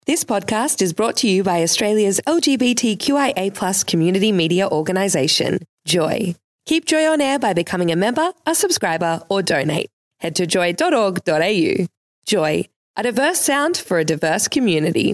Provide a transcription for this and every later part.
This podcast is brought to you by Australia's LGBTQIA+ community media organisation, Joy. Keep Joy on air by becoming a member, a subscriber, or donate. Head to joy.org.au. Joy, a diverse sound for a diverse community.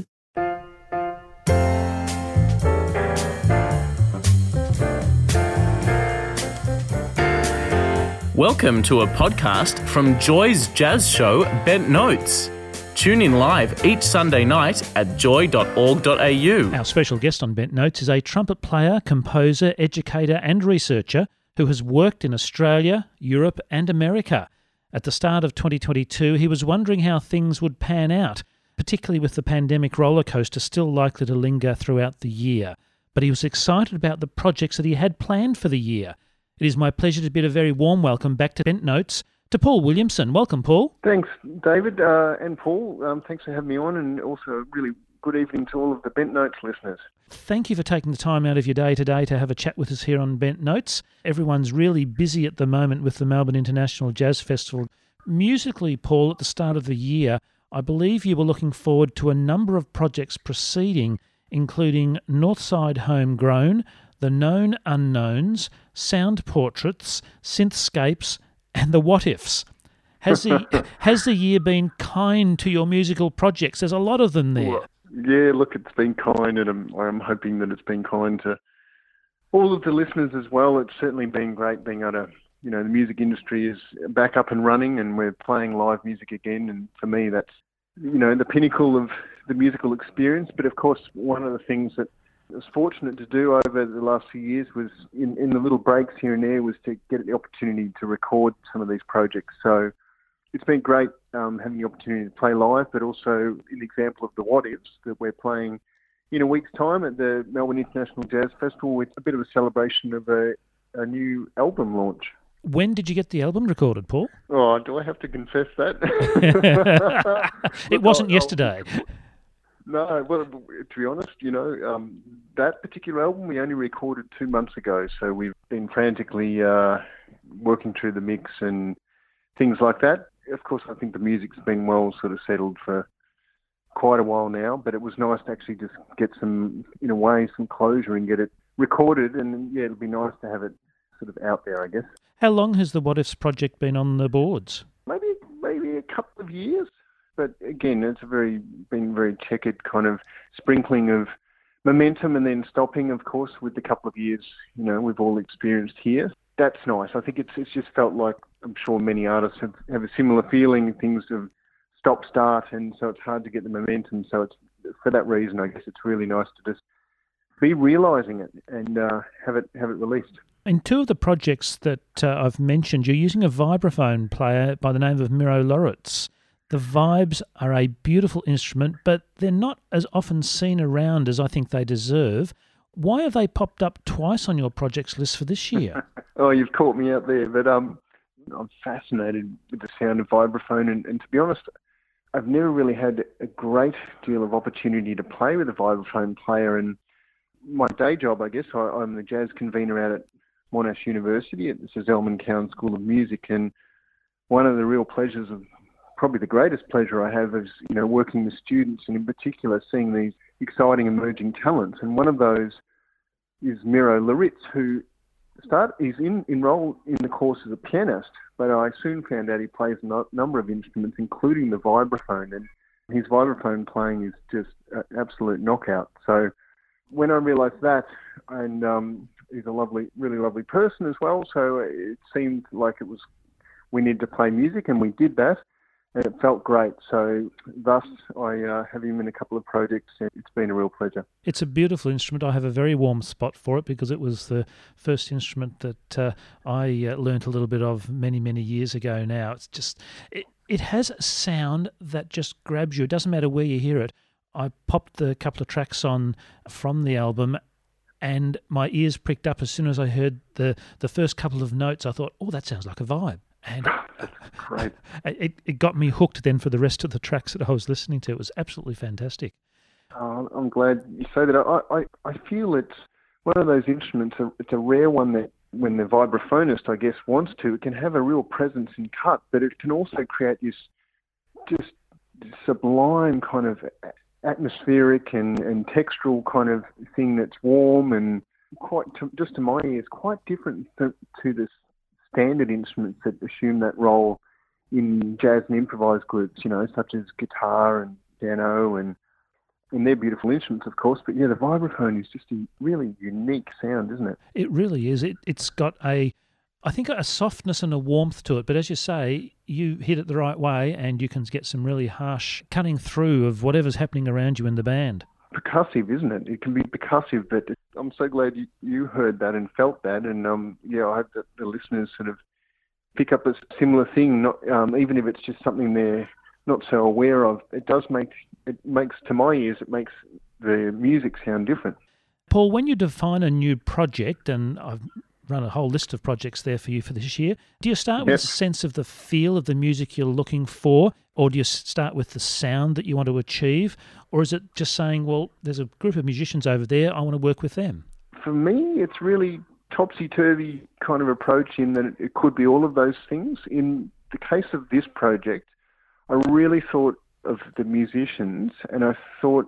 Welcome to a podcast from Joy's jazz show, Bent Notes. Tune in live each Sunday night at joy.org.au. Our special guest on Bent Notes is a trumpet player, composer, educator and researcher who has worked in Australia, Europe and America. At the start of 2022, he was wondering how things would pan out, particularly with the pandemic rollercoaster still likely to linger throughout the year. But he was excited about the projects that he had planned for the year. It is my pleasure to bid a very warm welcome back to Bent Notes to Paul Williamson. Welcome, Paul. Thanks, David and Paul. Thanks for having me on, and also a really good evening to all of the Bent Notes listeners. Thank you for taking the time out of your day today to have a chat with us here on Bent Notes. Everyone's really busy at the moment with the Melbourne International Jazz Festival. Musically, Paul, at the start of the year, I believe you were looking forward to a number of projects proceeding, including Northside Homegrown, The Known Unknowns, Sound Portraits, Synthscapes, and the What Ifs. Has the year been kind to your musical projects? There's a lot of them there. Yeah, look, it's been kind, and I'm hoping that it's been kind to all of the listeners as well. It's certainly been great being able to, the music industry is back up and running, and we're playing live music again. And for me, that's, the pinnacle of the musical experience. But of course, one of the things that I was fortunate to do over the last few years was in the little breaks here and there was to get the opportunity to record some of these projects. So it's been great having the opportunity to play live, but also an example of the What Ifs that we're playing in a week's time at the Melbourne International Jazz Festival with a bit of a celebration of a new album launch. When did you get the album recorded, Paul? Oh, do I have to confess that? It wasn't yesterday. No, well, to be honest, that particular album we only recorded 2 months ago, so we've been frantically working through the mix and things like that. Of course, I think the music's been well sort of settled for quite a while now, but it was nice to actually just get some closure and get it recorded, and yeah, it'll be nice to have it sort of out there, I guess. How long has the What Ifs project been on the boards? Maybe a couple of years. But again, it's been very checkered kind of sprinkling of momentum and then stopping, of course, with the couple of years, we've all experienced here. That's nice. I think it's just felt like, I'm sure many artists have a similar feeling. Things have stop-start, and so it's hard to get the momentum. So it's for that reason, I guess it's really nice to just be realising it and have it released. In two of the projects that I've mentioned, you're using a vibraphone player by the name of Miro Loritz. The vibes are a beautiful instrument, but they're not as often seen around as I think they deserve. Why have they popped up twice on your projects list for this year? Oh, you've caught me out there, but I'm fascinated with the sound of vibraphone, and to be honest, I've never really had a great deal of opportunity to play with a vibraphone player. And my day job, I guess, I'm the jazz convener out at Monash University at the Sir Zelman Cowen School of Music, and one of the real pleasures of probably the greatest pleasure I have is, working with students, and in particular seeing these exciting emerging talents. And one of those is Miro Loritz, who he's enrolled in the course as a pianist, but I soon found out he plays a number of instruments, including the vibraphone, and his vibraphone playing is just an absolute knockout. So when I realised that, and he's a really lovely person as well, so it seemed like we needed to play music, and we did that. And it felt great. So thus, I have him in a couple of projects, and it's been a real pleasure. It's a beautiful instrument. I have a very warm spot for it because it was the first instrument that I learnt a little bit of many, many years ago now. It's just, it has a sound that just grabs you. It doesn't matter where you hear it. I popped the couple of tracks on from the album, and my ears pricked up as soon as I heard the first couple of notes. I thought, oh, that sounds like a vibe. And great. It got me hooked then for the rest of the tracks that I was listening to. It was absolutely fantastic. I'm glad you say that. I feel it's one of those instruments, it's a rare one that when the vibraphonist, I guess, wants to, it can have a real presence in cut, but it can also create this just sublime kind of atmospheric and textural kind of thing that's warm and just to my ears, quite different to the standard instruments that assume that role in jazz and improvised groups, such as guitar and piano and they're beautiful instruments, of course, but yeah, the vibraphone is just a really unique sound, isn't it? It really is. It's got I think a softness and a warmth to it, but as you say, you hit it the right way and you can get some really harsh cutting through of whatever's happening around you in the band. Percussive, isn't it? It can be percussive, but I'm so glad you heard that and felt that, and I hope that the listeners sort of pick up a similar thing, not even if it's just something they're not so aware of. It makes to my ears, it makes the music sound different. Paul, when you define a new project, and I've run a whole list of projects there for you for this year, do you start with a sense of the feel of the music you're looking for, or do you start with the sound that you want to achieve, or is it just saying, well, there's a group of musicians over there, I want to work with them? For me, it's really topsy-turvy kind of approach in that it could be all of those things. In the case of this project, I really thought of the musicians, and I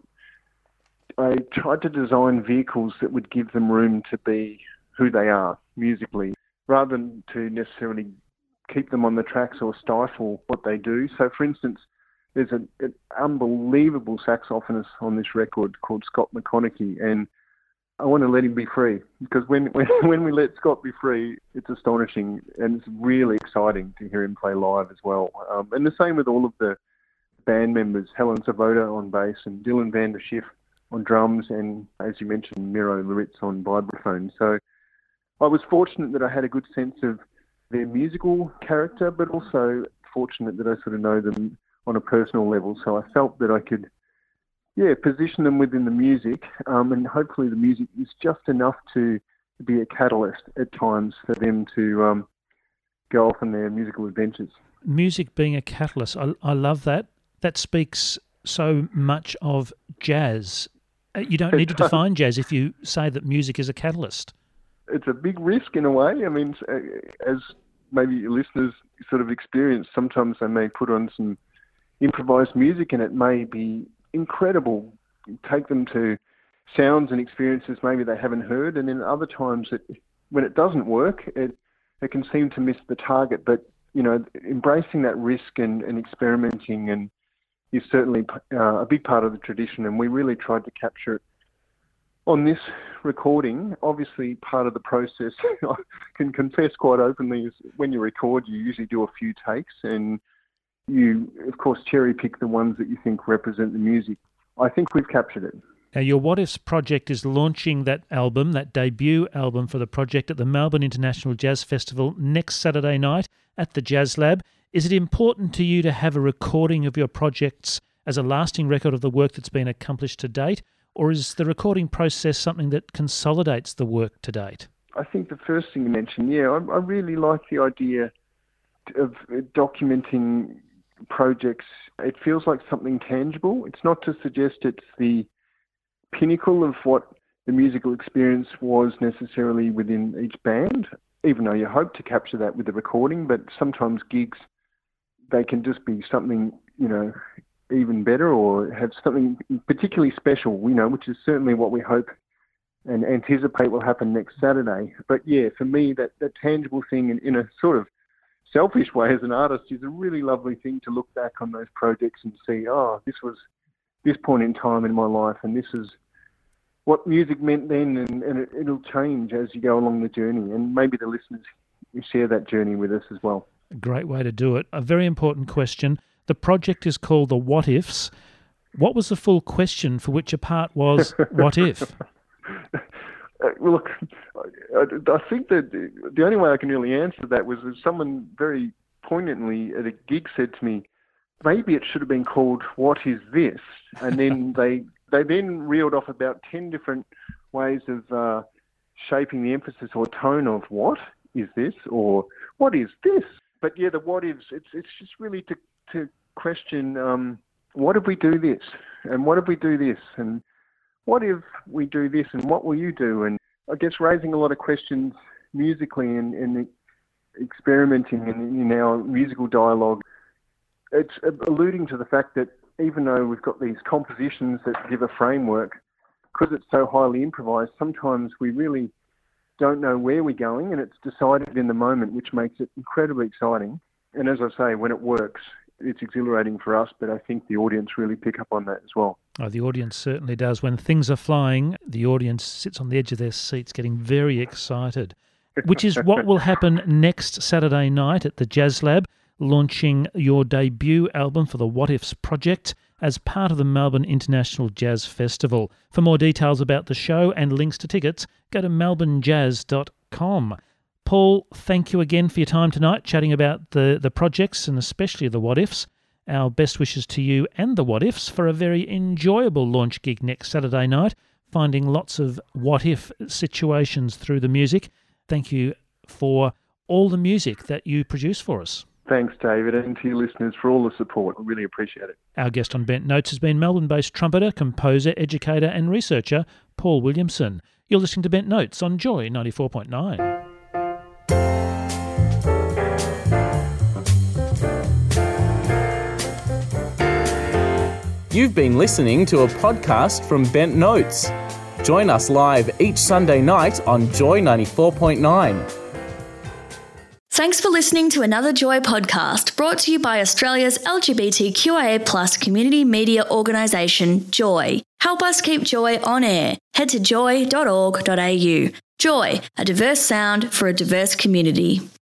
tried to design vehicles that would give them room to be who they are musically, rather than to necessarily keep them on the tracks or stifle what they do. So, for instance, there's an unbelievable saxophonist on this record called Scott McConaughey, and I want to let him be free, because when we let Scott be free, it's astonishing, and it's really exciting to hear him play live as well. And the same with all of the band members, Helen Savoda on bass and Dylan van der Schiff on drums, and as you mentioned, Miro Luritz on vibraphone. So I was fortunate that I had a good sense of their musical character, but also fortunate that I sort of know them on a personal level. So I felt that I could position them within the music, and hopefully the music is just enough to be a catalyst at times for them to go off on their musical adventures. Music being a catalyst, I love that. That speaks so much of jazz. You don't need to define jazz if you say that music is a catalyst. It's a big risk in a way. I mean, as maybe your listeners sort of experience, sometimes they may put on some improvised music and it may be incredible, take them to sounds and experiences maybe they haven't heard, and then other times when it doesn't work, it can seem to miss the target. But embracing that risk and experimenting and is certainly a big part of the tradition, and we really tried to capture it on this recording. Obviously, part of the process, I can confess quite openly, is when you record, you usually do a few takes, and you, of course, cherry pick the ones that you think represent the music. I think we've captured it. Now, your What Ifs project is launching that album, that debut album for the project, at the Melbourne International Jazz Festival next Saturday night at the Jazz Lab. Is it important to you to have a recording of your projects as a lasting record of the work that's been accomplished to date, or is the recording process something that consolidates the work to date? I think the first thing you mentioned, I really like the idea of documenting projects. It feels like something tangible. It's not to suggest it's the pinnacle of what the musical experience was necessarily within each band, even though you hope to capture that with the recording, but sometimes gigs, they can just be something, even better, or have something particularly special, which is certainly what we hope and anticipate will happen next Saturday. But for me, that tangible thing in a sort of selfish way as an artist is a really lovely thing to look back on those projects and see, this was this point in time in my life, and this is what music meant then, and it'll change as you go along the journey, and maybe the listeners share that journey with us as well. A great way to do it. A very important question. The project is called the What Ifs. What was the full question for which a part was what if? Well, look, I think that the only way I can really answer that was that someone very poignantly at a gig said to me, maybe it should have been called What Is This? And then they then reeled off about 10 different ways of shaping the emphasis or tone of what is this or what is this? But the what ifs, it's just really to question, what if we do this? And what if we do this? And what if we do this? And what will you do? And I guess raising a lot of questions musically and experimenting in our musical dialogue. It's alluding to the fact that even though we've got these compositions that give a framework, because it's so highly improvised, sometimes we really don't know where we're going, and it's decided in the moment, which makes it incredibly exciting. And as I say, when it works, it's exhilarating for us, but I think the audience really pick up on that as well. Oh, the audience certainly does. When things are flying, the audience sits on the edge of their seats getting very excited, which is what will happen next Saturday night at the Jazz Lab, launching your debut album for the What Ifs project as part of the Melbourne International Jazz Festival. For more details about the show and links to tickets, go to melbournejazz.com. Paul, thank you again for your time tonight, chatting about the projects and especially the What Ifs. Our best wishes to you and the What Ifs for a very enjoyable launch gig next Saturday night, finding lots of what if situations through the music. Thank you for all the music that you produce for us. Thanks, David, and to your listeners for all the support. I really appreciate it. Our guest on Bent Notes has been Melbourne-based trumpeter, composer, educator and researcher Paul Williamson. You're listening to Bent Notes on Joy 94.9. You've been listening to a podcast from Bent Notes. Join us live each Sunday night on Joy 94.9. Thanks for listening to another Joy podcast brought to you by Australia's LGBTQIA+ community media organisation, Joy. Help us keep Joy on air. Head to joy.org.au. Joy, a diverse sound for a diverse community.